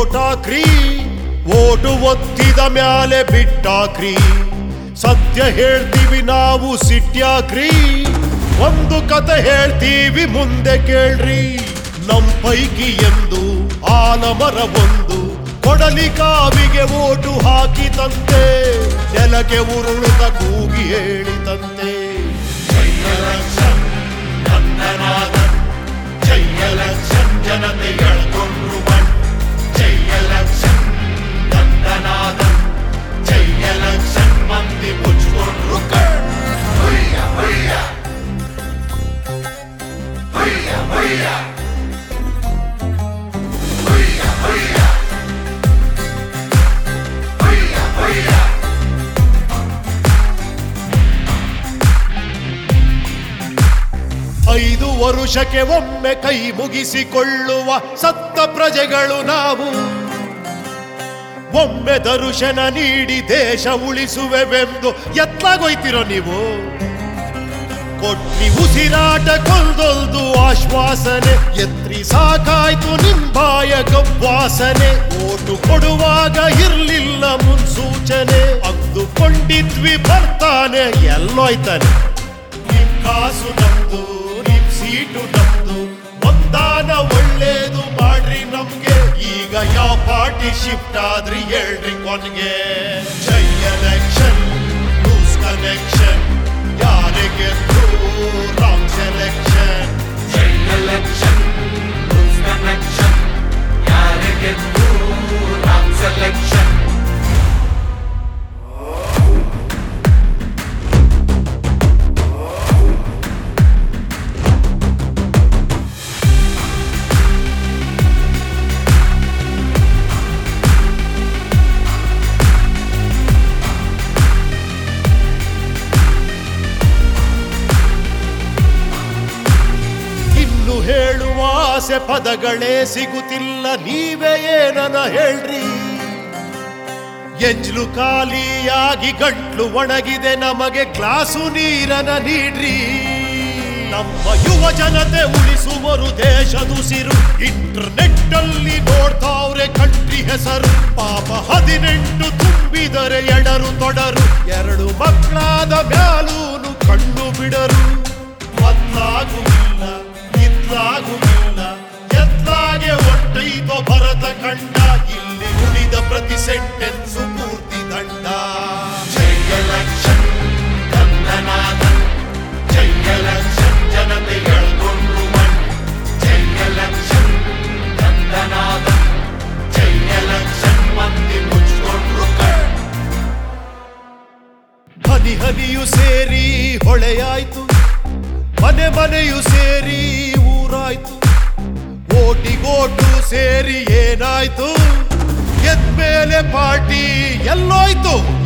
ಓಟಾಕ್ರಿ, vote ಒತ್ತಿದ ಮ್ಯಾಲೆ ಬಿಟ್ಟಾಕ್ರಿ. ಸತ್ಯ ಹೇಳ್ತೀವಿ ನಾವು ಸಿಟ್ಯಾಕ್ರಿ, ಒಂದು ಕತೆ ಹೇಳ್ತೀವಿ ಮುಂದೆ ಕೇಳ್ರಿ. ನಮ್ ಪೈಕಿ ಎಂದು ಆಲಮರ ಒಂದು ಕೊಡಲಿ ಕಾವಿಗೆ ಓಟು ಹಾಕಿತಂತೆ, ನೆಲಕ್ಕೆ ಉರುಳುತ್ತ ಕೂಗಿ ಹೇಳಿತಂತೆ. ಜೈ ಎಲೆಕ್ಷನ್ ನಂದನಾದನ್, ಜೈ ಎಲೆಕ್ಷನ್ ಜನತೆ ಎಳ್ಕೊಂಡ್ರು ಬಣ್. ಜೈ ಎಲೆಕ್ಷನ್ ನಂದನಾದನ್, ಜೈ ಎಲೆಕ್ಷನ್ ಮಂದಿ ಮುಚ್ಕೊಂಡ್ರು ಕಣ್. ಹುಯ್ಯ ಹುಯ್ಯ ಹುಯ್ಯ ಹುಯ್ಯ ಹುಯ್ಯ ಹುಯ್ಯ ಹುಯ್ಯ ಹುಯ್ಯ. 5 ವರುಷಕ್ಕೆ ಒಮ್ಮೆ ಕೈ ಮುಗಿಸಿಕೊಳ್ಳುವ ಸತ್ತ ಪ್ರಜೆಗಳು ನಾವು. ಒಮ್ಮೆ ದರ್ಶನ ನೀಡಿ ದೇಶ ಉಳಿಸುವೆವೆಂದು ಎತ್ಲಾಗೋಯ್ತಿರೋ ನೀವು. ಕೊಟ್ಟಿ ಉಸಿರಾಟ ಕೊಲ್ದೊಲ್ದು ಆಶ್ವಾಸನೆ, ಎತ್ರಿ ಸಾಕಾಯ್ತು ನಿಂಬಾಯ ಗವ್ವಾಸನೆ. ಓಟು ಕೊಡುವಾಗ ಇರ್ಲಿಲ್ಲ ಮುನ್ಸೂಚನೆ, ಅಂದುಕೊಂಡಿದ್ವಿ ಬರ್ತಾನೆ ಎಲ್ಲೋಯ್ತಾನೆ. ನಿಮ್ ಕಾಸು ನಮ್ದು, ನಿಮ್ ಸೀಟು ನಮ್ದು, ಒಂದಾನ ಒಳ್ಳೇದು ಮಾಡ್ರಿ ನಮ್ಗೆ. ಈಗ ಯಾವ ಪಾರ್ಟಿ ಶಿಫ್ಟ್ ಆದ್ರಿ ಹೇಳ್ರಿ ಕೊನೆಗೆ. ಜೈ ಎಲೆಕ್ಷನ್ ಲೂಸ್ ಕನೆಕ್ಷನ್, ಯಾರಿಗೆ ರಾಂಗ್ ಸೆಲೆಕ್ಷನ್. ಜೈ ಎಲೆಕ್ಷನ್ ಲೂಸ್ ಕನೆಕ್ಷನ್, ಯಾರಿಗೆ ರಾಂಗ್ ಸೆಲೆಕ್ಷನ್. ಹೇಳುವ ಆಸೆ ಪದಗಳೇ ಸಿಗುತ್ತಿಲ್ಲ, ನೀವೇ ಏನನ ಹೇಳ್ರಿ. ಎಂಜ್ಲು ಖಾಲಿಯಾಗಿ ಗಂಟ್ಲು ಒಣಗಿದೆ, ನಮಗೆ ಗ್ಲಾಸು ನೀರನ ನೀಡ್ರಿ. ನಮ್ಮ ಯುವ ಜನತೆ ಉಳಿಸುವರು ದೇಶದುಸಿರು, ಇಂಟರ್ನೆಟ್ ಅಲ್ಲಿ ನೋಡ್ತಾವ್ರೆ ಕಂಟ್ರಿ ಹೆಸರು. ಪಾಪ 18 ತುಂಬಿದರೆ ಎಡರು ತೊಡರು, 2 ಮಕ್ಕಳಾದ ಮ್ಯಾಲೂನು ಕಣ್ಣು ಬಿಡರು. ಬದಲಾಗುವುದಿಲ್ಲ ಇತ್ಲಾಗುವುದಿಲ್ಲ, ಎತ್ಲಾಗೆ ಒಟ್ಟೈತೋ ಭರತ ಖಂಡ. ಇಲ್ಲಿ ಉಳಿದ ಪ್ರತಿ ಸೆಂಟೆನ್ಸು ಪೂರ್ತಿ ದಂಡ. ಜೈ ಎಲೆಕ್ಷನ್ ನಂದನಾದನ್, ಜೈ ಎಲೆಕ್ಷನ್ ಜನತೆ ಎಳ್ಕೊಂಡ್ರು ಮಣ್. ಜೈ ಎಲೆಕ್ಷನ್ ನಂದನಾದನ್, ಜೈ ಎಲೆಕ್ಷನ್ ಮಂದಿ ಮುಚ್ಕೊಂಡ್ರು ಕಣ್. ಹನಿ ಹನಿಯು ಸೇರಿ ಹೊಳೆಯಾಯ್ತು, ಮನೆ ಮನೆಯು ಸೇರಿ ಊರಾಯ್ತು. ಓಟಿಗೋಟು ಸೇರಿ ಏನಾಯ್ತು, ಎದ್ಮೇಲೆ ಪಾರ್ಟಿ ಎಲ್ಲೋಯ್ತು.